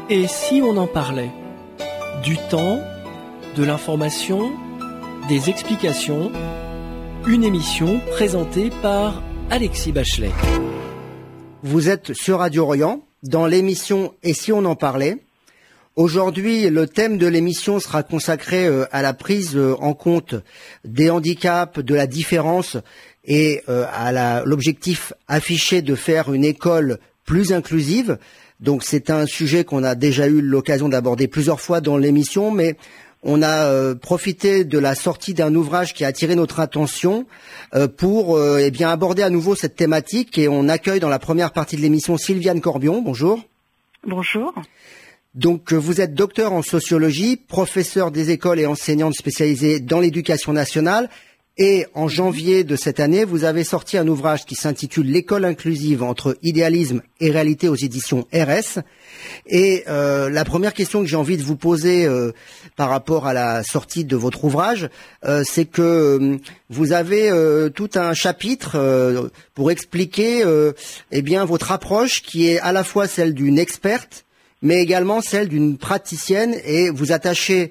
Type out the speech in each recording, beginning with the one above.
Et si on en parlait? Du temps, de l'information, des explications, une émission présentée par Alexis Bachelet. Vous êtes sur Radio Orient, dans l'émission « Et si on en parlait ?» Aujourd'hui, le thème de l'émission sera consacré à la prise en compte des handicaps, de la différence et à l'objectif affiché de faire une école plus inclusive. Donc c'est un sujet qu'on a déjà eu l'occasion d'aborder plusieurs fois dans l'émission, mais on a profité de la sortie d'un ouvrage qui a attiré notre attention pour aborder à nouveau cette thématique, et on accueille dans la première partie de l'émission Sylviane Corbion. Bonjour. Bonjour. Donc vous êtes docteur en sociologie, professeur des écoles et enseignante spécialisée dans l'éducation nationale, et en janvier de cette année, vous avez sorti un ouvrage qui s'intitule L'école inclusive entre idéalisme et réalité aux éditions RS. Et la première question que j'ai envie de vous poser par rapport à la sortie de votre ouvrage, c'est que vous avez tout un chapitre pour expliquer votre approche qui est à la fois celle d'une experte, mais également celle d'une praticienne, et vous attachez,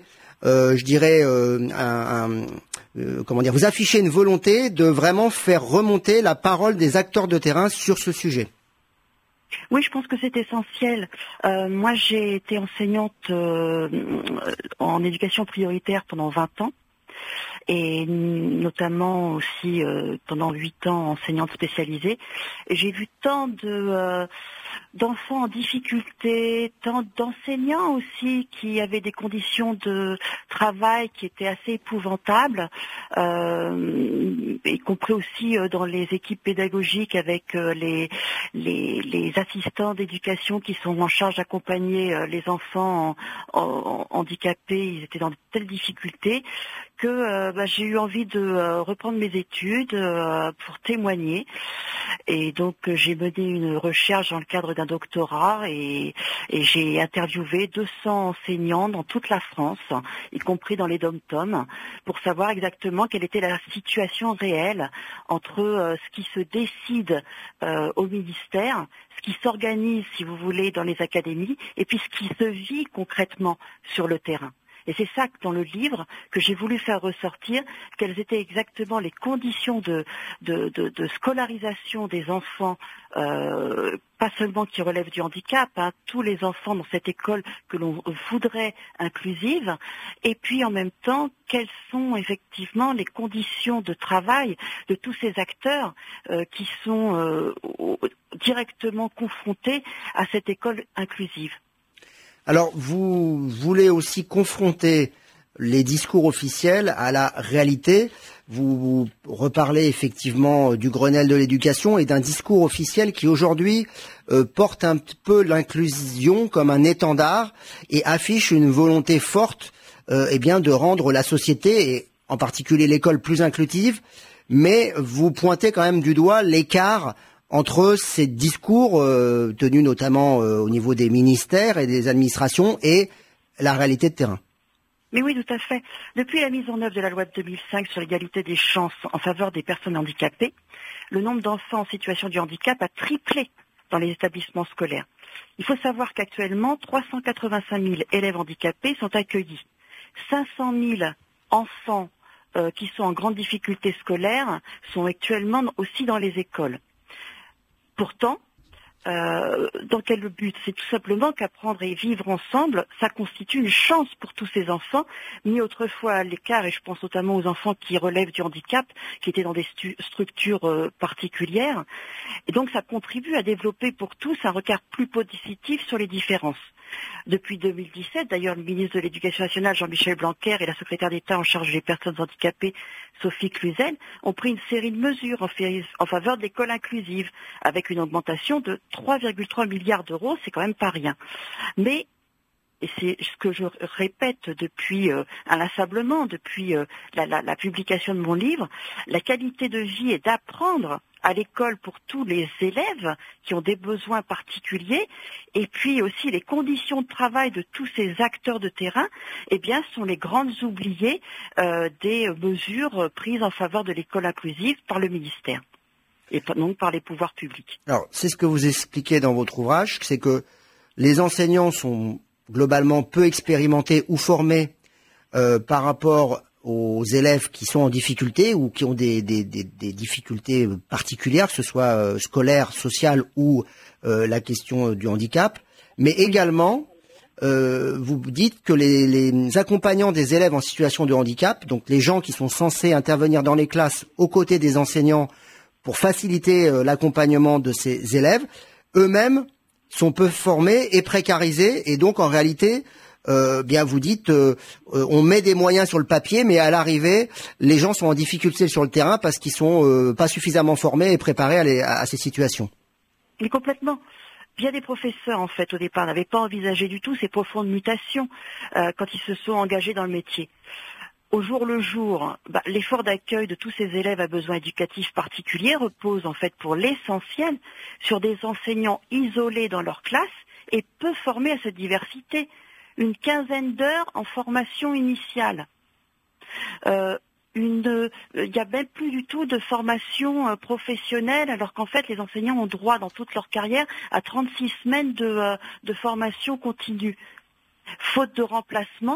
vous affichez une volonté de vraiment faire remonter la parole des acteurs de terrain sur ce sujet. Oui, je pense que c'est essentiel. Moi, j'ai été enseignante en éducation prioritaire pendant 20 ans, et notamment aussi pendant 8 ans enseignante spécialisée. Et j'ai vu tant d'enfants en difficulté, tant d'enseignants aussi qui avaient des conditions de travail qui étaient assez épouvantables, y compris aussi dans les équipes pédagogiques avec les assistants d'éducation qui sont en charge d'accompagner les enfants handicapés. Ils étaient dans de telles difficultés que j'ai eu envie de reprendre mes études pour témoigner. Et donc j'ai mené une recherche dans le cadre d'un doctorat, et j'ai interviewé 200 enseignants dans toute la France, y compris dans les dom-toms, pour savoir exactement quelle était la situation réelle entre ce qui se décide au ministère, ce qui s'organise, si vous voulez, dans les académies, et puis ce qui se vit concrètement sur le terrain. Et c'est ça, dans le livre, que j'ai voulu faire ressortir, quelles étaient exactement les conditions de scolarisation des enfants, pas seulement qui relèvent du handicap, tous les enfants dans cette école que l'on voudrait inclusive, et puis en même temps, quelles sont effectivement les conditions de travail de tous ces acteurs qui sont directement confrontés à cette école inclusive. Alors, vous voulez aussi confronter les discours officiels à la réalité. Vous reparlez effectivement du Grenelle de l'éducation et d'un discours officiel qui aujourd'hui porte un peu l'inclusion comme un étendard et affiche une volonté forte de rendre la société, et en particulier l'école, plus inclusive. Mais vous pointez quand même du doigt l'écart entre ces discours tenus notamment au niveau des ministères et des administrations et la réalité de terrain. Mais oui, tout à fait. Depuis la mise en œuvre de la loi de 2005 sur l'égalité des chances en faveur des personnes handicapées, le nombre d'enfants en situation de handicap a triplé dans les établissements scolaires. Il faut savoir qu'actuellement, 385 000 élèves handicapés sont accueillis. 500 000 enfants qui sont en grande difficulté scolaire sont actuellement aussi dans les écoles. Pourtant, dans quel but? C'est tout simplement qu'apprendre et vivre ensemble, ça constitue une chance pour tous ces enfants, mis autrefois à l'écart, et je pense notamment aux enfants qui relèvent du handicap, qui étaient dans des structures particulières. Et donc ça contribue à développer pour tous un regard plus positif sur les différences. Depuis 2017, d'ailleurs, le ministre de l'Éducation nationale, Jean-Michel Blanquer, et la secrétaire d'État en charge des personnes handicapées, Sophie Cluzel, ont pris une série de mesures en faveur de l'école inclusive, avec une augmentation de 3,3 milliards d'euros, c'est quand même pas rien. Mais, et c'est ce que je répète depuis inlassablement, depuis la publication de mon livre, la qualité de vie et d'apprendre à l'école pour tous les élèves qui ont des besoins particuliers, et puis aussi les conditions de travail de tous ces acteurs de terrain, sont les grandes oubliées des mesures prises en faveur de l'école inclusive par le ministère et donc par les pouvoirs publics. Alors, c'est ce que vous expliquez dans votre ouvrage, c'est que les enseignants sont globalement peu expérimentés ou formés par rapport aux élèves qui sont en difficulté ou qui ont des difficultés particulières, que ce soit scolaires, sociales ou la question du handicap, mais également vous dites que les accompagnants des élèves en situation de handicap, donc les gens qui sont censés intervenir dans les classes aux côtés des enseignants pour faciliter l'accompagnement de ces élèves, eux-mêmes sont peu formés et précarisés, et donc en réalité bien vous dites on met des moyens sur le papier, mais à l'arrivée les gens sont en difficulté sur le terrain parce qu'ils sont pas suffisamment formés et préparés à ces situations. Mais complètement. Bien des professeurs, en fait, au départ, n'avaient pas envisagé du tout ces profondes mutations quand ils se sont engagés dans le métier. Au jour le jour, l'effort d'accueil de tous ces élèves à besoins éducatifs particuliers repose, en fait, pour l'essentiel, sur des enseignants isolés dans leur classe et peu formés à cette diversité. Une quinzaine d'heures en formation initiale. Il n'y a même plus du tout de formation professionnelle, alors qu'en fait les enseignants ont droit dans toute leur carrière à 36 semaines de formation continue. Faute de remplaçants,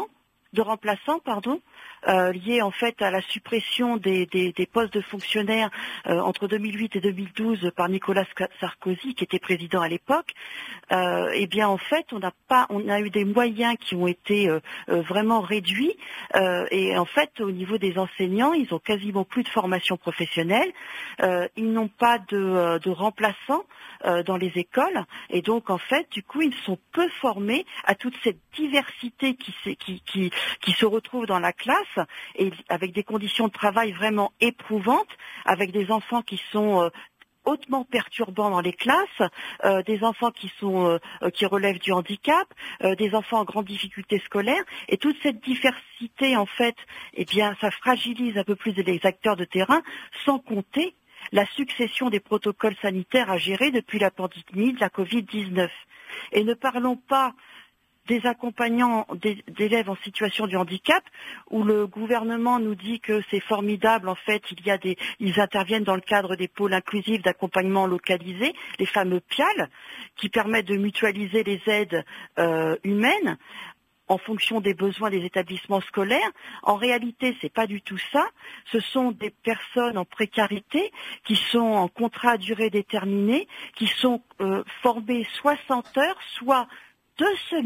liés en fait à la suppression des postes de fonctionnaires entre 2008 et 2012 par Nicolas Sarkozy, qui était président à l'époque, eh bien en fait on a eu des moyens qui ont été vraiment réduits, et en fait au niveau des enseignants, ils ont quasiment plus de formation professionnelle, ils n'ont pas de remplaçants dans les écoles, et donc en fait du coup ils sont peu formés à toute cette diversité qui se retrouve dans la classe, et avec des conditions de travail vraiment éprouvantes, avec des enfants qui sont hautement perturbants dans les classes, des enfants qui relèvent du handicap, des enfants en grande difficulté scolaire, et toute cette diversité en fait, eh bien ça fragilise un peu plus les acteurs de terrain, sans compter la succession des protocoles sanitaires à gérer depuis la pandémie de la Covid-19. Et ne parlons pas des accompagnants d'élèves en situation de handicap, où le gouvernement nous dit que c'est formidable, en fait, ils interviennent dans le cadre des pôles inclusifs d'accompagnement localisés, les fameux PIAL, qui permettent de mutualiser les aides humaines en fonction des besoins des établissements scolaires. En réalité, c'est pas du tout ça. Ce sont des personnes en précarité qui sont en contrat à durée déterminée, qui sont formées 60 heures, soit 2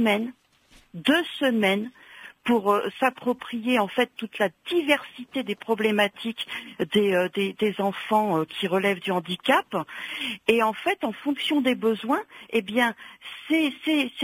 semaines pour s'approprier en fait toute la diversité des problématiques des enfants qui relèvent du handicap. Et en fait, en fonction des besoins, eh bien, ces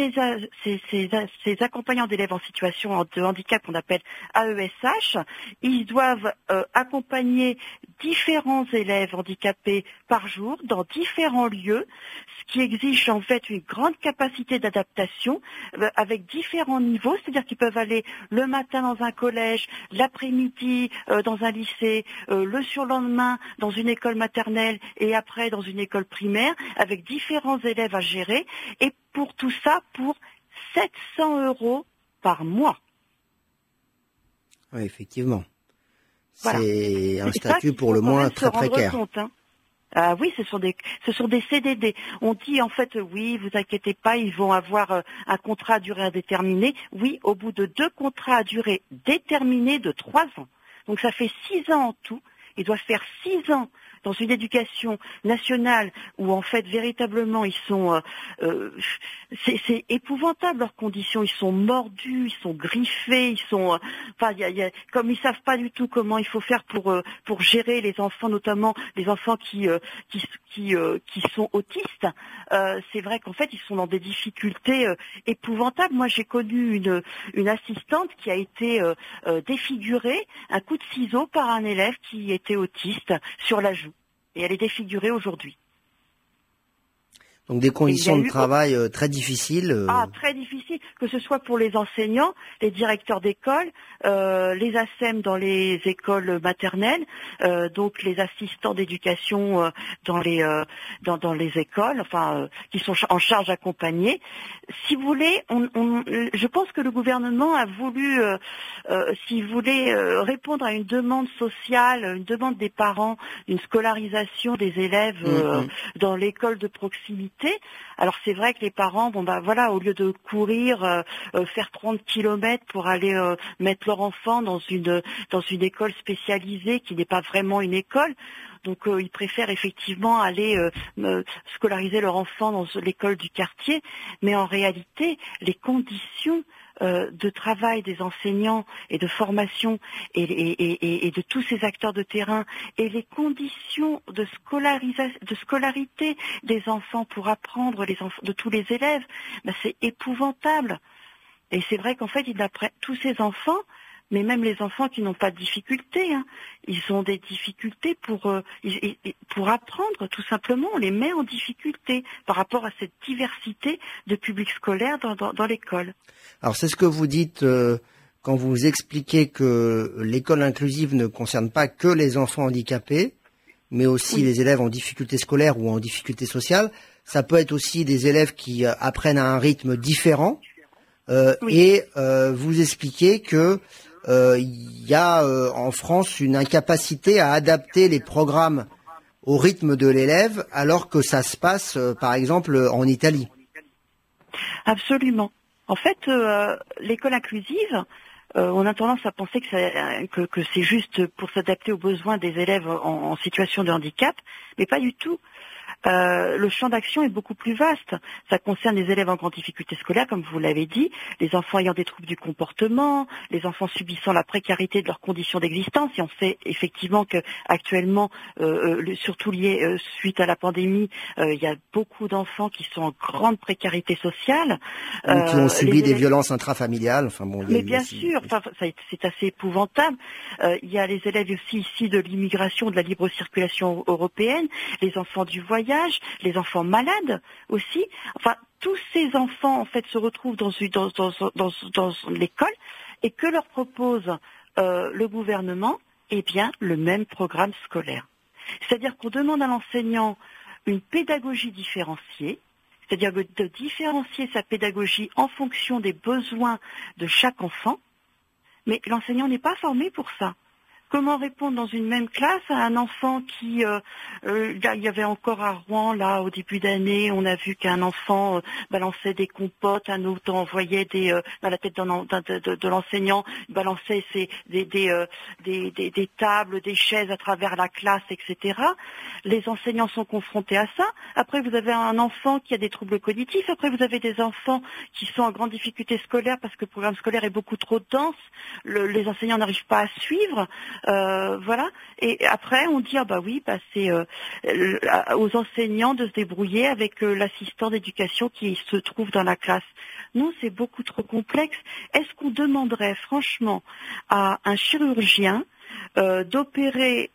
accompagnants d'élèves en situation de handicap qu'on appelle AESH, ils doivent accompagner différents élèves handicapés par jour dans différents lieux, ce qui exige en fait une grande capacité d'adaptation avec différents niveaux, c'est-à-dire qu'ils peuvent aller le matin dans un collège, l'après-midi dans un lycée, le surlendemain dans une école maternelle et après dans une école primaire, avec différents élèves à gérer, et pour tout ça pour 700 € par mois. Oui, effectivement. Voilà. C'est un statut pour le moins très précaire. Ah oui, ce sont des CDD. On dit en fait, oui, vous inquiétez pas, ils vont avoir un contrat à durée indéterminée. Oui, au bout de 2 contrats à durée déterminée de 3 ans. Donc ça fait 6 ans en tout. Ils doivent faire 6 ans dans une éducation nationale où en fait véritablement ils sont, c'est épouvantable leurs conditions. Ils sont mordus, ils sont griffés, ils sont, comme ils savent pas du tout comment il faut faire pour gérer les enfants, notamment les enfants qui sont autistes. C'est vrai qu'en fait ils sont dans des difficultés épouvantables. Moi j'ai connu une assistante qui a été défigurée, un coup de ciseau par un élève qui était autiste sur la joue. Et elle est défigurée aujourd'hui. Donc des conditions de travail très difficiles. Très difficiles, que ce soit pour les enseignants, les directeurs d'école, les ASEM dans les écoles maternelles, donc les assistants d'éducation dans les écoles, qui sont en charge d'accompagner. Si vous voulez, je pense que le gouvernement a voulu, s'il voulait répondre à une demande sociale, une demande des parents, une scolarisation des élèves dans l'école de proximité, réalité, alors c'est vrai que les parents, au lieu de courir, faire 30 kilomètres pour aller mettre leur enfant dans une école spécialisée qui n'est pas vraiment une école, donc ils préfèrent effectivement aller scolariser leur enfant dans l'école du quartier, mais en réalité, les conditions de travail des enseignants et de formation et de tous ces acteurs de terrain et les conditions de scolarité des enfants pour apprendre de tous les élèves, c'est épouvantable. Et c'est vrai qu'en fait, tous ces enfants, mais même les enfants qui n'ont pas de difficultés, ils ont des difficultés pour apprendre, tout simplement. On les met en difficulté par rapport à cette diversité de publics scolaires dans l'école. Alors c'est ce que vous dites quand vous expliquez que l'école inclusive ne concerne pas que les enfants handicapés, mais aussi les élèves en difficulté scolaire ou en difficulté sociale. Ça peut être aussi des élèves qui apprennent à un rythme différent. Et vous expliquez que il y a en France une incapacité à adapter les programmes au rythme de l'élève, alors que ça se passe, par exemple, en Italie. Absolument. En fait, l'école inclusive, on a tendance à penser que c'est juste pour s'adapter aux besoins des élèves en situation de handicap, mais pas du tout. Le champ d'action est beaucoup plus vaste. Ça concerne les élèves en grande difficulté scolaire, comme vous l'avez dit, les enfants ayant des troubles du comportement, les enfants subissant la précarité de leurs conditions d'existence. Et on sait effectivement que actuellement, surtout lié suite à la pandémie, il y a beaucoup d'enfants qui sont en grande précarité sociale, ou qui ont subi des violences intrafamiliales. Enfin bon, mais bien sûr, c'est assez épouvantable. Il y a les élèves aussi ici de l'immigration, de la libre circulation européenne, les enfants du voyage, les enfants malades aussi. Enfin, tous ces enfants en fait se retrouvent dans l'école et que leur propose le gouvernement, eh bien le même programme scolaire. C'est-à-dire qu'on demande à l'enseignant une pédagogie différenciée, c'est-à-dire de différencier sa pédagogie en fonction des besoins de chaque enfant, mais l'enseignant n'est pas formé pour ça. Comment répondre dans une même classe à un enfant qui, il y avait encore à Rouen, là, au début d'année, on a vu qu'un enfant balançait des compotes, un autre envoyait dans la tête de l'enseignant, balançait des tables, des chaises à travers la classe, etc. Les enseignants sont confrontés à ça. Après, vous avez un enfant qui a des troubles cognitifs. Après, vous avez des enfants qui sont en grande difficulté scolaire parce que le programme scolaire est beaucoup trop dense. Les enseignants n'arrivent pas à suivre. Voilà. Et après, on dit c'est aux enseignants de se débrouiller avec l'assistant d'éducation qui se trouve dans la classe. Non, c'est beaucoup trop complexe. Est-ce qu'on demanderait franchement à un chirurgien d'opérer,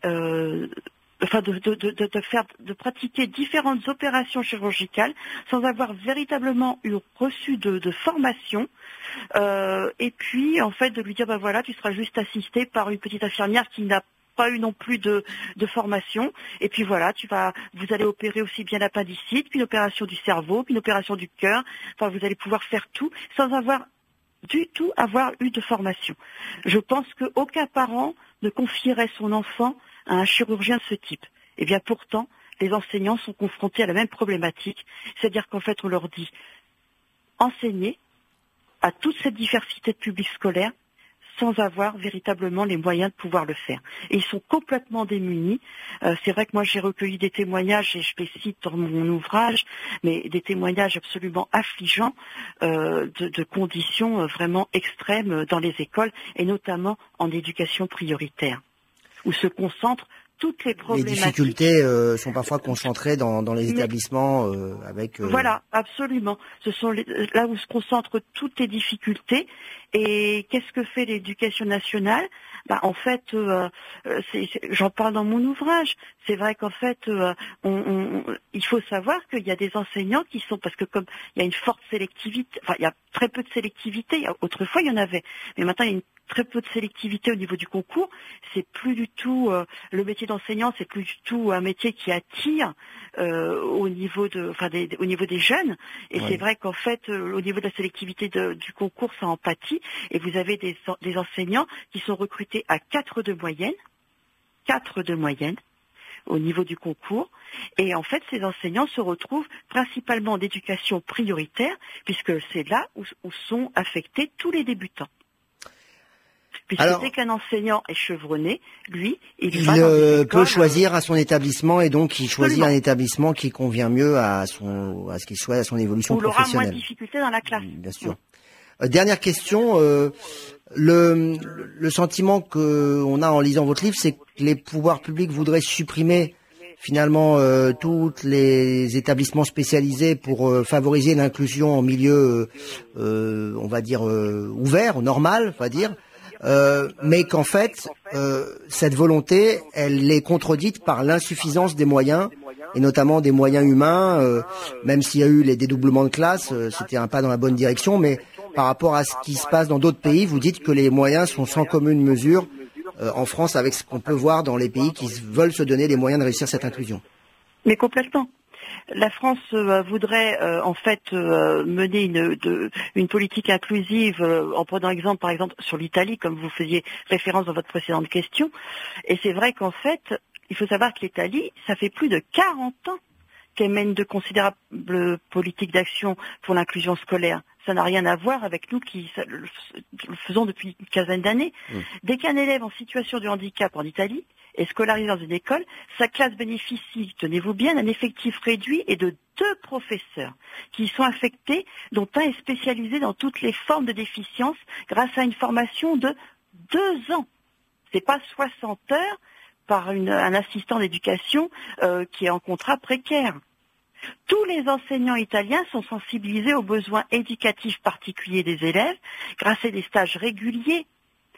de pratiquer différentes opérations chirurgicales sans avoir véritablement reçu de formation, et puis en fait de lui dire tu seras juste assisté par une petite infirmière qui n'a pas eu non plus de formation, et puis vous allez opérer aussi bien l'appendicite, puis une opération du cerveau, puis une opération du cœur, vous allez pouvoir faire tout sans avoir du tout eu de formation. Je pense qu'aucun parent ne confierait son enfant à un chirurgien de ce type. Eh bien pourtant, les enseignants sont confrontés à la même problématique, c'est-à-dire qu'en fait on leur dit enseigner à toute cette diversité de publics scolaires sans avoir véritablement les moyens de pouvoir le faire. Et ils sont complètement démunis. C'est vrai que moi j'ai recueilli des témoignages, et je les cite dans mon ouvrage, mais des témoignages absolument affligeants de conditions vraiment extrêmes dans les écoles, et notamment en éducation prioritaire, où se concentrent toutes les problématiques. Les difficultés sont parfois concentrées dans les établissements avec... Voilà, absolument. Ce sont là où se concentrent toutes les difficultés. Et qu'est-ce que fait l'éducation nationale ? En fait, j'en parle dans mon ouvrage. C'est vrai qu'en fait, il faut savoir qu'il y a des enseignants qui sont, parce que comme il y a une forte sélectivité, il y a très peu de sélectivité. Autrefois, il y en avait, mais maintenant il y a très peu de sélectivité au niveau du concours. C'est plus du tout le métier d'enseignant, c'est plus du tout un métier qui attire au niveau des jeunes. Et c'est vrai qu'en fait, au niveau de la sélectivité du concours, ça en pâtit. Et vous avez des enseignants qui sont recrutés à 4 de moyenne, au niveau du concours. Et en fait, ces enseignants se retrouvent principalement d'éducation prioritaire, puisque c'est là où sont affectés tous les débutants. Puisque dès qu'un enseignant est chevronné, lui, il peut choisir à son établissement, et donc il choisit un établissement qui convient mieux à ce qu'il souhaite, à son évolution professionnelle. Où il aura moins de difficultés dans la classe. Bien sûr. Dernière question, le sentiment qu'on a en lisant votre livre, c'est que les pouvoirs publics voudraient supprimer finalement tous les établissements spécialisés pour favoriser l'inclusion en milieu, on va dire, ouvert, normal, on va dire. Mais qu'en fait, cette volonté, elle est contredite par l'insuffisance des moyens, et notamment des moyens humains, même s'il y a eu les dédoublements de classes, c'était un pas dans la bonne direction, mais par rapport à ce qui se passe dans d'autres pays, vous dites que les moyens sont sans commune mesure en France avec ce qu'on peut voir dans les pays qui veulent se donner les moyens de réussir cette inclusion. Mais complètement. La France voudrait en fait mener une politique inclusive en prenant exemple par exemple sur l'Italie, comme vous faisiez référence dans votre précédente question. Et c'est vrai qu'en fait, il faut savoir que l'Italie, ça fait plus de 40 ans qu'elle mène de considérables politiques d'action pour l'inclusion scolaire. Ça n'a rien à voir avec nous qui le faisons depuis une quinzaine d'années. Dès qu'un élève en situation de handicap en Italie est scolarisé dans une école, sa classe bénéficie, tenez-vous bien, d'un effectif réduit et de 2 professeurs qui sont affectés, dont un est spécialisé dans toutes les formes de déficience grâce à une formation de 2 ans. C'est pas 60 heures par un assistant d'éducation qui est en contrat précaire. Tous les enseignants italiens sont sensibilisés aux besoins éducatifs particuliers des élèves grâce à des stages réguliers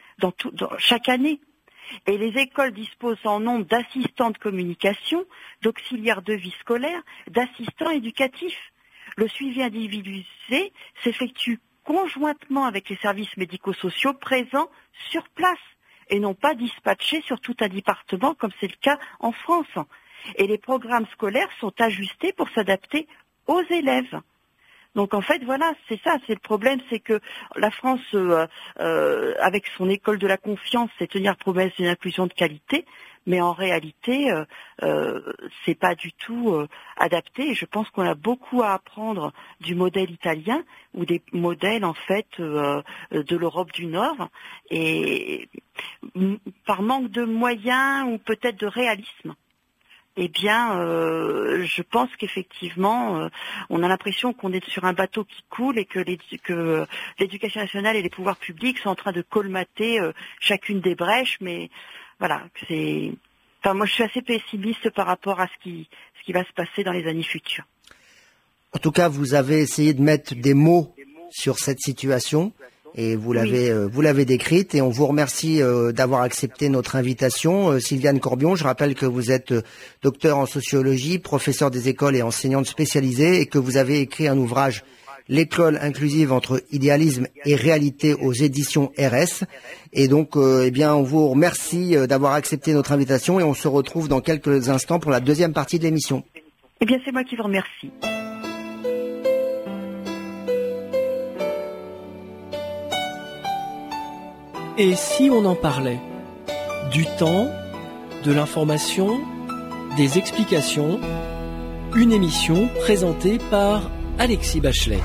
chaque année. Et les écoles disposent en nombre d'assistants de communication, d'auxiliaires de vie scolaire, d'assistants éducatifs. Le suivi individualisé s'effectue conjointement avec les services médico-sociaux présents sur place et non pas dispatchés sur tout un département comme c'est le cas en France. Et les programmes scolaires sont ajustés pour s'adapter aux élèves. Donc en fait, voilà, c'est ça, c'est le problème, c'est que la France, avec son école de la confiance, c'est tenir promesse d'une inclusion de qualité, mais en réalité, c'est pas du tout adapté. Et je pense qu'on a beaucoup à apprendre du modèle italien ou des modèles en fait de l'Europe du Nord, et par manque de moyens ou peut-être de réalisme. Eh bien, je pense qu'effectivement, on a l'impression qu'on est sur un bateau qui coule et que l'éducation nationale et les pouvoirs publics sont en train de colmater chacune des brèches. Mais voilà, moi, je suis assez pessimiste par rapport à ce qui va se passer dans les années futures. En tout cas, vous avez essayé de mettre des mots sur cette situation. Et vous l'avez décrite, et on vous remercie d'avoir accepté notre invitation. Sylviane Corbion, je rappelle que vous êtes docteur en sociologie, professeur des écoles et enseignante spécialisée, et que vous avez écrit un ouvrage, L'école inclusive entre idéalisme et réalité, aux éditions RS. Et donc, on vous remercie d'avoir accepté notre invitation, et on se retrouve dans quelques instants pour la deuxième partie de l'émission. Eh bien, c'est moi qui vous remercie. Et si on en parlait du temps, de l'information, des explications, une émission présentée par Alexis Bachelet.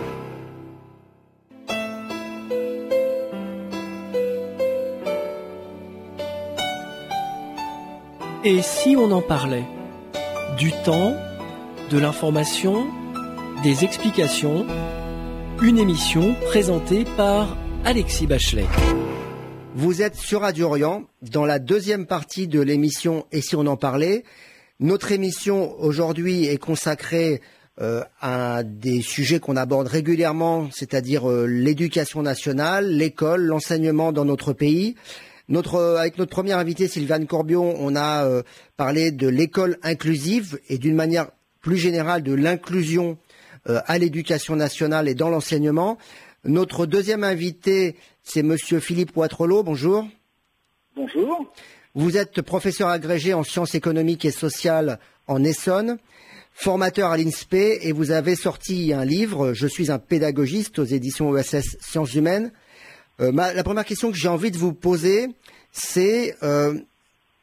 Et si on en parlait du temps, de l'information, des explications, une émission présentée par Alexis Bachelet. Vous êtes sur Radio Orient, dans la deuxième partie de l'émission « Et si on en parlait ?» Notre émission aujourd'hui est consacrée à des sujets qu'on aborde régulièrement, c'est-à-dire l'éducation nationale, l'école, l'enseignement dans notre pays. Avec notre première invitée, Sylviane Corbion, on a parlé de l'école inclusive et d'une manière plus générale de l'inclusion à l'éducation nationale et dans l'enseignement. Notre deuxième invité, c'est Monsieur Philippe Ouattrelot. Bonjour. Bonjour. Vous êtes professeur agrégé en sciences économiques et sociales en Essonne, formateur à l'INSPE, et vous avez sorti un livre, Je suis un pédagogiste, aux éditions ESS Sciences Humaines. La première question que j'ai envie de vous poser, c'est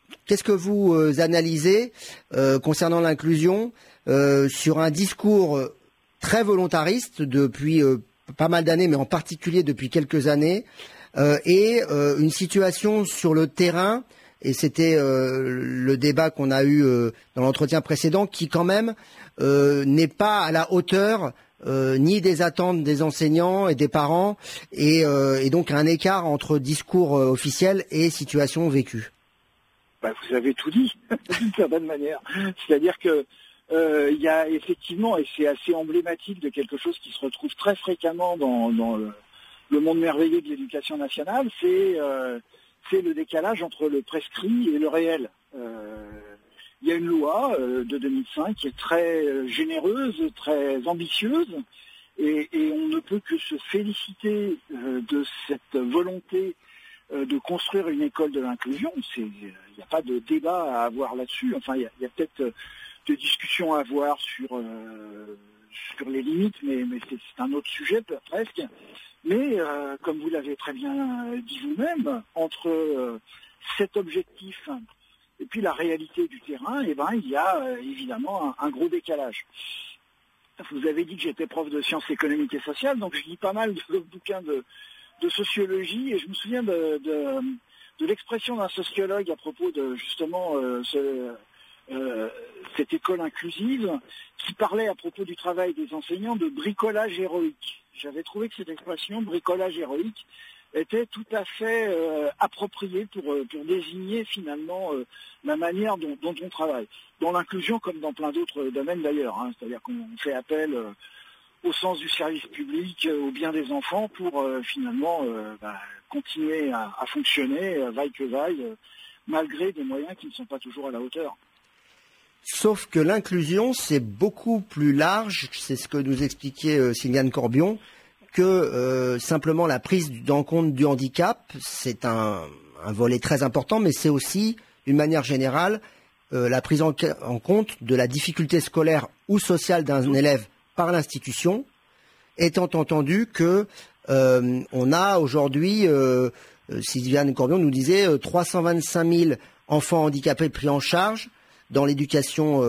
qu'est-ce que vous analysez concernant l'inclusion sur un discours très volontariste depuis pas mal d'années, mais en particulier depuis quelques années, et une situation sur le terrain, et c'était le débat qu'on a eu dans l'entretien précédent, qui quand même n'est pas à la hauteur ni des attentes des enseignants et des parents, et donc un écart entre discours officiel et situation vécue. Vous avez tout dit, d'une certaine manière. C'est-à-dire que il y a effectivement, et c'est assez emblématique de quelque chose qui se retrouve très fréquemment dans le monde merveilleux de l'éducation nationale, c'est le décalage entre le prescrit et le réel. Il y a une loi de 2005 qui est très généreuse, très ambitieuse, et on ne peut que se féliciter de cette volonté de construire une école de l'inclusion. Il n'y a pas de débat à avoir là-dessus. Enfin, il y a peut-être des discussions à avoir sur les limites, mais c'est un autre sujet presque. Mais comme vous l'avez très bien dit vous-même, entre cet objectif et puis la réalité du terrain, il y a évidemment un gros décalage. Vous avez dit que j'étais prof de sciences économiques et sociales, donc je lis pas mal de bouquins de sociologie, et je me souviens de l'expression d'un sociologue à propos de justement cette école inclusive, qui parlait à propos du travail des enseignants de bricolage héroïque. J'avais trouvé que cette expression, bricolage héroïque, était tout à fait appropriée pour désigner finalement la manière dont on travaille. Dans l'inclusion comme dans plein d'autres domaines d'ailleurs, c'est-à-dire qu'on fait appel au sens du service public, au bien des enfants pour finalement continuer à fonctionner, vaille que vaille, malgré des moyens qui ne sont pas toujours à la hauteur. Sauf que l'inclusion, c'est beaucoup plus large, c'est ce que nous expliquait Sylviane Corbion, que simplement la prise en compte du handicap. C'est un volet très important, mais c'est aussi, d'une manière générale, la prise en compte de la difficulté scolaire ou sociale d'un élève par l'institution, étant entendu que on a aujourd'hui, Sylviane Corbion nous disait, 325 000 enfants handicapés pris en charge dans l'éducation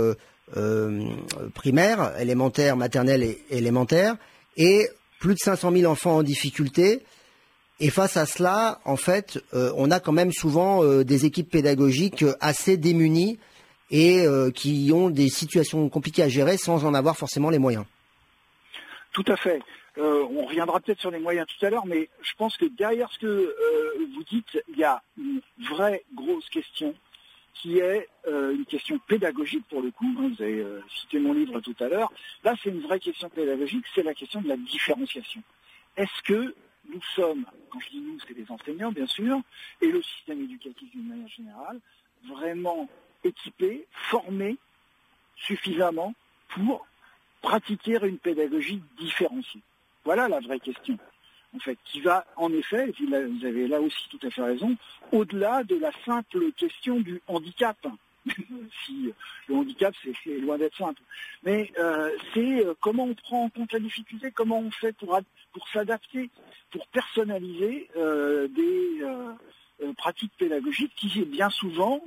primaire, élémentaire, maternelle et élémentaire, et plus de 500 000 enfants en difficulté. Et face à cela, en fait, on a quand même souvent des équipes pédagogiques assez démunies et qui ont des situations compliquées à gérer sans en avoir forcément les moyens. Tout à fait. On reviendra peut-être sur les moyens tout à l'heure, mais je pense que derrière ce que vous dites, il y a une vraie grosse question qui est une question pédagogique pour le coup. Vous avez cité mon livre tout à l'heure. Là, c'est une vraie question pédagogique, c'est la question de la différenciation. Est-ce que nous sommes, quand je dis nous, c'est les enseignants bien sûr, et le système éducatif d'une manière générale, vraiment équipés, formés suffisamment pour pratiquer une pédagogie différenciée? Voilà la vraie question, en fait, qui va en effet, et puis là, vous avez là aussi tout à fait raison, au-delà de la simple question du handicap. Si le handicap, c'est loin d'être simple. Mais c'est comment on prend en compte la difficulté, comment on fait pour s'adapter, pour personnaliser des pratiques pédagogiques qui, bien souvent,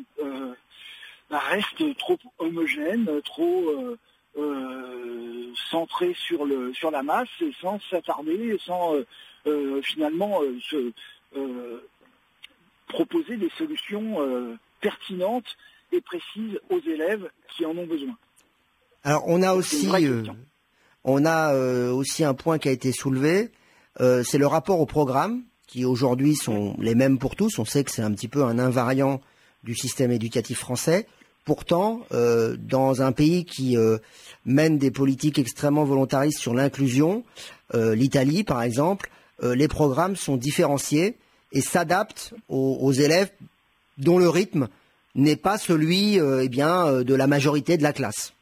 restent trop homogènes, trop centrées sur la masse, et sans s'attarder, sans finalement proposer des solutions pertinentes et précises aux élèves qui en ont besoin. Alors on a aussi un point qui a été soulevé, c'est le rapport au programme, qui aujourd'hui sont les mêmes pour tous. On sait que c'est un petit peu un invariant du système éducatif français. Pourtant, dans un pays qui mène des politiques extrêmement volontaristes sur l'inclusion, l'Italie par exemple, les programmes sont différenciés et s'adaptent aux élèves dont le rythme n'est pas celui de la majorité de la classe.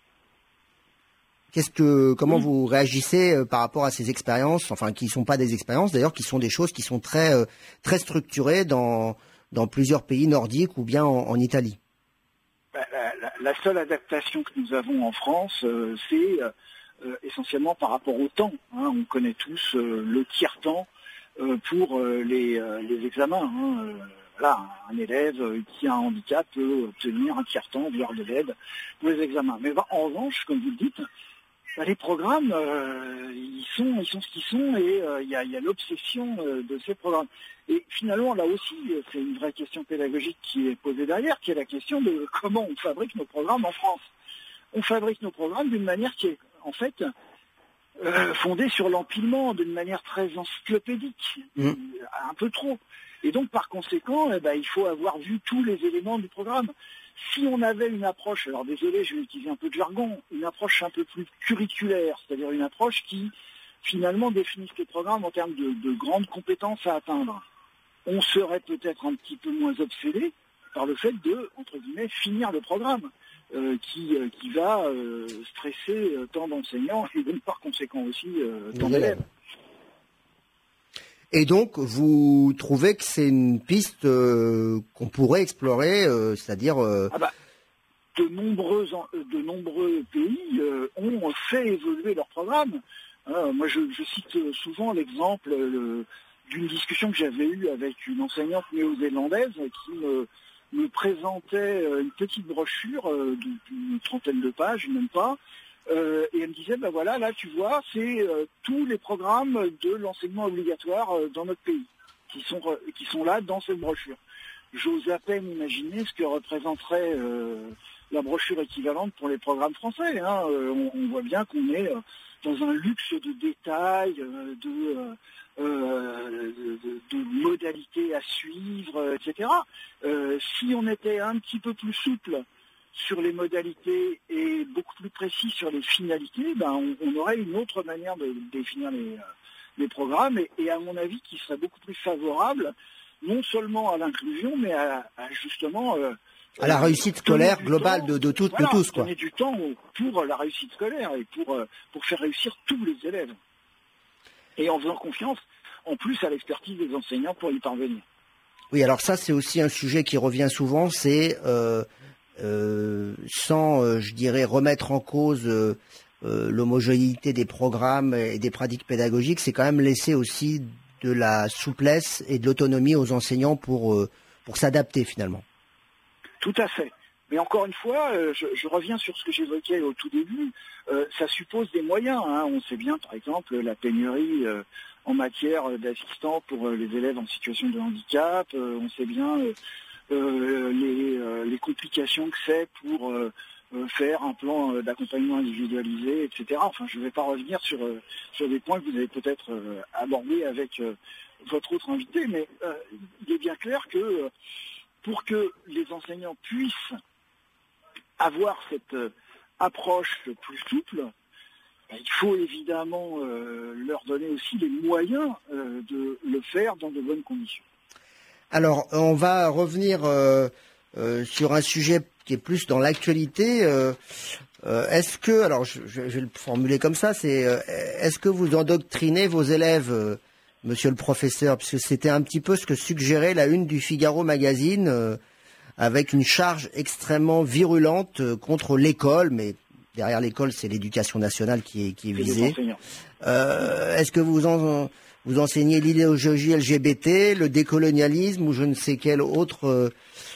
Comment vous réagissez par rapport à ces expériences, enfin qui ne sont pas des expériences d'ailleurs, qui sont des choses qui sont très très structurées dans plusieurs pays nordiques ou bien en Italie? La seule adaptation que nous avons en France, c'est essentiellement par rapport au temps. On connaît tous le tiers-temps pour les examens. un élève qui a un handicap peut obtenir un tiers-temps, voire de l'aide pour les examens. Mais en revanche, comme vous le dites, les programmes, ils sont ce qu'ils sont, et il y a l'obsession de ces programmes. Et finalement, là aussi, c'est une vraie question pédagogique qui est posée derrière, qui est la question de comment on fabrique nos programmes en France. On fabrique nos programmes d'une manière qui est, en fait, fondée sur l'empilement, d'une manière très encyclopédique, un peu trop. Et donc, par conséquent, il faut avoir vu tous les éléments du programme. Si on avait une approche, alors désolé, je vais utiliser un peu de jargon, une approche un peu plus curriculaire, c'est-à-dire une approche qui, finalement, définisse les programmes en termes de grandes compétences à atteindre, on serait peut-être un petit peu moins obsédé par le fait de, entre guillemets, finir le programme, qui va stresser tant d'enseignants et donc, par conséquent aussi, tant d'élèves. Et donc, vous trouvez que c'est une piste qu'on pourrait explorer, c'est-à-dire... De nombreux pays ont fait évoluer leur programme. Moi, je cite souvent l'exemple d'une discussion que j'avais eue avec une enseignante néo-zélandaise qui me présentait une petite brochure d'une trentaine de pages, même pas, et elle me disait, voilà, là tu vois, c'est tous les programmes de l'enseignement obligatoire dans notre pays qui sont là dans cette brochure. J'ose à peine imaginer ce que représenterait la brochure équivalente pour les programmes français. On voit bien qu'on est dans un luxe de détails, de modalités à suivre, etc. Si on était un petit peu plus souple sur les modalités et beaucoup plus précis sur les finalités, on aurait une autre manière de définir les programmes et à mon avis qui serait beaucoup plus favorable non seulement à l'inclusion mais à justement à la réussite scolaire globale de tous, quoi. Donner du temps pour la réussite scolaire et pour faire réussir tous les élèves et en faisant confiance en plus à l'expertise des enseignants pour y parvenir. Oui, alors ça c'est aussi un sujet qui revient souvent, c'est sans, je dirais, remettre en cause l'homogénéité des programmes et des pratiques pédagogiques, c'est quand même laisser aussi de la souplesse et de l'autonomie aux enseignants pour s'adapter finalement. Tout à fait. Mais encore une fois, je reviens sur ce que j'évoquais au tout début, ça suppose des moyens. On sait bien, par exemple, la pénurie en matière d'assistants pour les élèves en situation de handicap, on sait bien les complications que c'est pour faire un plan d'accompagnement individualisé, etc. Enfin, je ne vais pas revenir sur des points que vous avez peut-être abordés avec votre autre invité, mais il est bien clair que pour que les enseignants puissent avoir cette approche plus souple, il faut évidemment leur donner aussi les moyens de le faire dans de bonnes conditions. Alors, on va revenir sur un sujet qui est plus dans l'actualité. Est-ce que, alors je vais le formuler comme ça, est-ce que vous endoctrinez vos élèves, monsieur le professeur, puisque c'était un petit peu ce que suggérait la une du Figaro Magazine, avec une charge extrêmement virulente contre l'école, mais derrière l'école, c'est l'éducation nationale qui est visée. Est-ce que vous enseignez l'idéologie LGBT, le décolonialisme ou je ne sais quelle autre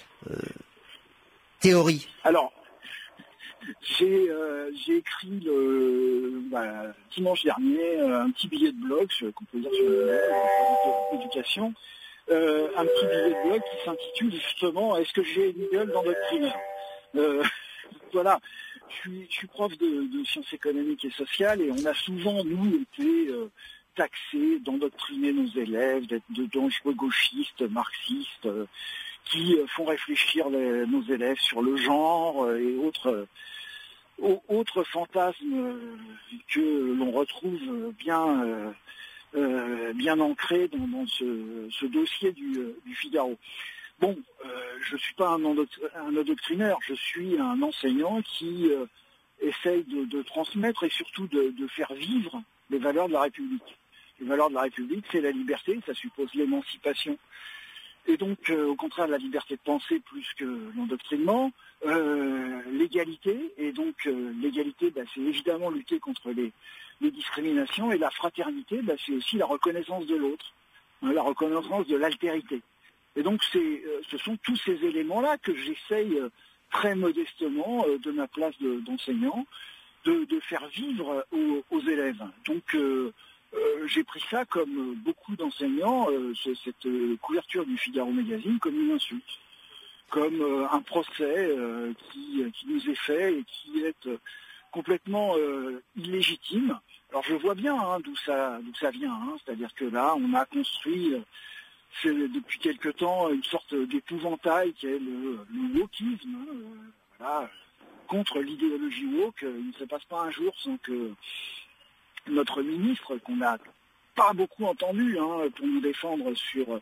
théorie? Alors, j'ai écrit dimanche dernier un petit billet de blog qu'on peut dire sur l'éducation, un petit billet de blog qui s'intitule justement « Est-ce que j'ai une gueule d'endoctrineur ?» Voilà, je suis prof de sciences économiques et sociales et on a souvent, nous, été taxés d'endoctriner nos élèves, d'être de dangereux gauchistes, marxistes, qui font réfléchir nos élèves sur le genre et autres fantasmes que l'on retrouve bien ancrés dans ce dossier du Figaro. Bon, je ne suis pas un endoctrineur, je suis un enseignant qui essaye de transmettre et surtout de faire vivre les valeurs de la République. Les valeurs de la République, c'est la liberté, ça suppose l'émancipation. Et donc, au contraire de la liberté de penser plus que l'endoctrinement, l'égalité. Et donc, l'égalité, c'est évidemment lutter contre les discriminations. Et la fraternité, c'est aussi la reconnaissance de l'autre, la reconnaissance de l'altérité. Et donc ce sont tous ces éléments-là que j'essaye très modestement de ma place d'enseignant de faire vivre aux élèves. Donc j'ai pris ça comme beaucoup d'enseignants, cette couverture du Figaro Magazine, comme une insulte, comme un procès qui nous est fait et qui est complètement illégitime. Alors je vois bien d'où ça vient, c'est-à-dire que là on a construit depuis quelque temps une sorte d'épouvantail qui est le wokisme, voilà, contre l'idéologie woke. Il ne se passe pas un jour sans que notre ministre, qu'on n'a pas beaucoup entendu pour nous défendre sur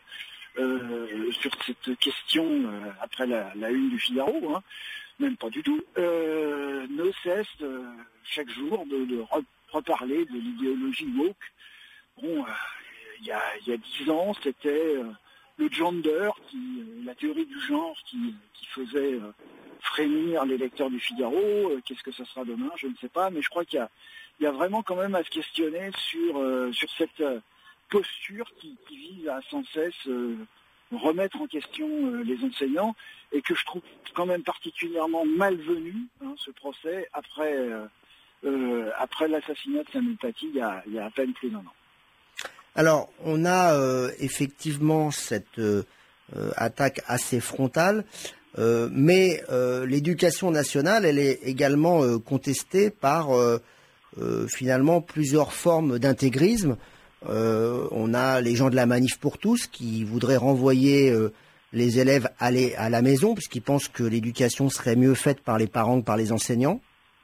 cette question après la une du Figaro, même pas du tout, ne cesse chaque jour de reparler de l'idéologie woke. Bon, il y a 10 ans, c'était le gender, la théorie du genre qui faisait frémir les lecteurs du Figaro. Qu'est-ce que ça sera demain? Je ne sais pas, mais je crois qu'il y a vraiment quand même à se questionner sur cette posture qui vise à sans cesse remettre en question les enseignants, et que je trouve quand même particulièrement malvenu, ce procès, après l'assassinat de Samuel Paty il y a à peine plus d'1 an. Alors, on a effectivement cette attaque assez frontale, mais l'éducation nationale, elle est également contestée par finalement plusieurs formes d'intégrisme. On a les gens de la Manif pour tous qui voudraient renvoyer les élèves à la maison, puisqu'ils pensent que l'éducation serait mieux faite par les parents que par les enseignants.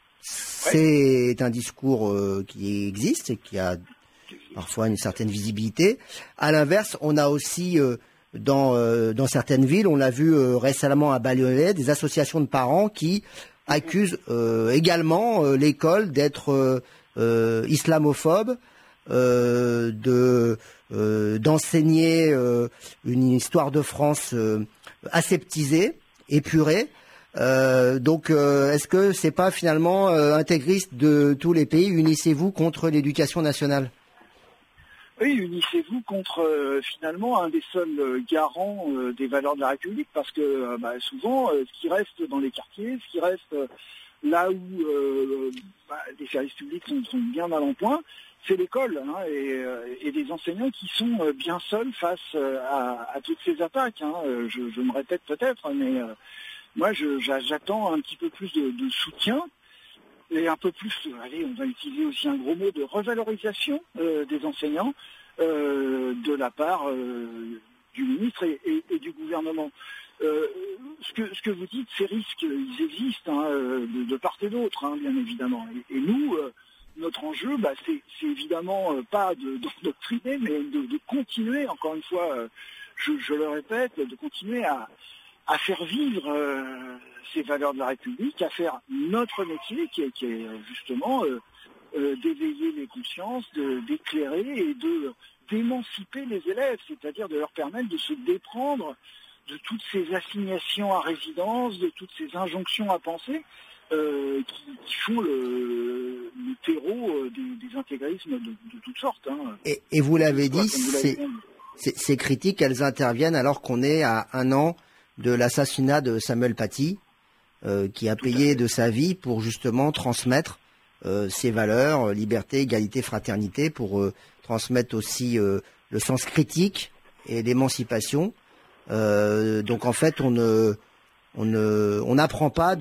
C'est un discours qui existe et qui a parfois une certaine visibilité. À l'inverse, on a aussi dans certaines villes, on l'a vu récemment à Bagnolet, des associations de parents qui accusent également l'école d'être islamophobe, d'enseigner une histoire de France aseptisée, épurée. Donc, est-ce que c'est pas finalement intégriste de tous les pays? Unissez-vous contre l'éducation nationale. Oui, unissez-vous contre finalement un des seuls garants des valeurs de la République, parce que souvent, ce qui reste dans les quartiers, ce qui reste là où les services publics sont bien mal en point, c'est l'école, et des enseignants qui sont bien seuls face à toutes ces attaques. Je me répète peut-être, mais moi j'attends un petit peu plus de soutien et un peu plus, on va utiliser aussi un gros mot, de revalorisation des enseignants de la part du ministre et du gouvernement. Ce que vous dites, ces risques, ils existent de part et d'autre, bien évidemment. Et nous, notre enjeu, c'est évidemment pas d'endoctriner, mais de continuer, encore une fois, je le répète, de continuer à faire vivre ces valeurs de la République, à faire notre métier, qui est justement d'éveiller les consciences, d'éclairer et d'émanciper les élèves, c'est-à-dire de leur permettre de se déprendre de toutes ces assignations à résidence, de toutes ces injonctions à penser qui font le terreau des intégrismes de toutes sortes. Et vous l'avez dit, ces critiques, elles interviennent alors qu'on est à 1 an de l'assassinat de Samuel Paty, qui a payé de sa vie pour justement transmettre ces valeurs, liberté, égalité, fraternité, pour transmettre aussi le sens critique et l'émancipation. Donc en fait, on n'apprend pas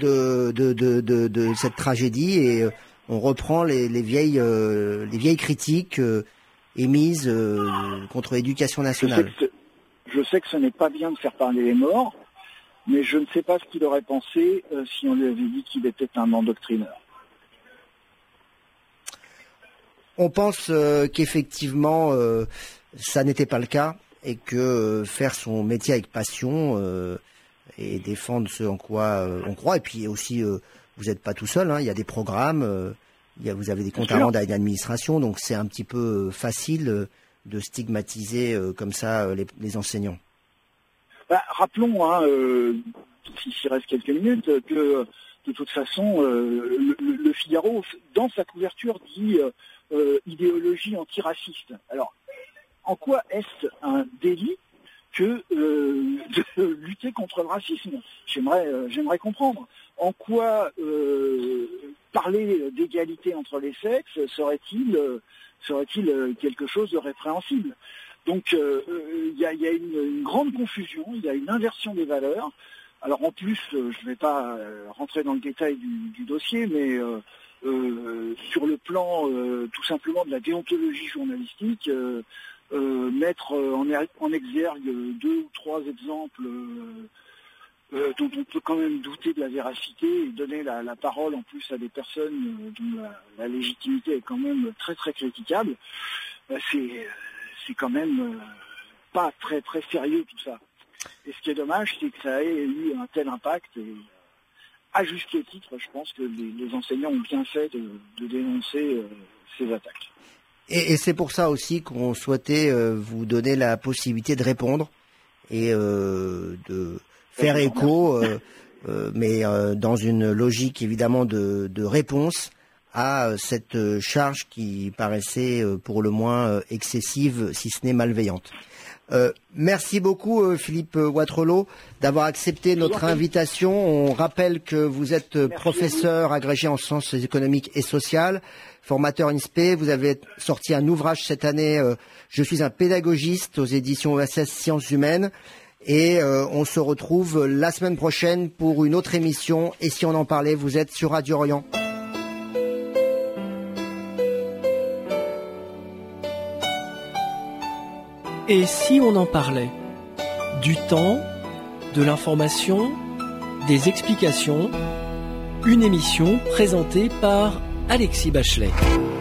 de cette tragédie, et on reprend les vieilles critiques émises contre l'éducation nationale. Je sais que ce n'est pas bien de faire parler les morts, mais je ne sais pas ce qu'il aurait pensé si on lui avait dit qu'il était un endoctrineur. On pense qu'effectivement, ça n'était pas le cas, et que faire son métier avec passion et défendre ce en quoi on croit, et puis aussi, vous n'êtes pas tout seul, il y a des programmes, vous avez des comptes à rendre à l'administration, donc c'est un petit peu facile de stigmatiser comme ça les enseignants. Rappelons, s'il reste quelques minutes, que de toute façon, le Figaro, dans sa couverture, dit idéologie antiraciste. Alors, en quoi est-ce un délit que de lutter contre le racisme. J'aimerais comprendre en quoi parler d'égalité entre les sexes serait-il quelque chose de répréhensible. Donc il y a une grande confusion, il y a une inversion des valeurs. Alors en plus, je ne vais pas rentrer dans le détail du dossier, mais sur le plan tout simplement de la déontologie journalistique, mettre en exergue 2 ou 3 exemples dont on peut quand même douter de la véracité et donner la parole en plus à des personnes dont la légitimité est quand même très très critiquable, c'est quand même pas très très sérieux tout ça. Et ce qui est dommage, c'est que ça ait eu un tel impact et à juste titre, je pense que les enseignants ont bien fait de dénoncer ces attaques. Et c'est pour ça aussi qu'on souhaitait vous donner la possibilité de répondre et de faire écho, mais dans une logique évidemment de réponse à cette charge qui paraissait pour le moins excessive, si ce n'est malveillante. Merci beaucoup Philippe Watrelot d'avoir accepté notre invitation. On rappelle que vous êtes professeur agrégé en sciences économiques et sociales, formateur INSPE. Vous avez sorti un ouvrage cette année, Je suis un pédagogiste, aux éditions ESS Sciences Humaines. Et on se retrouve la semaine prochaine pour une autre émission. Et si on en parlait, vous êtes sur Radio Orient. Et si on en parlait? Du temps, de l'information, des explications, une émission présentée par Alexis Bachelet.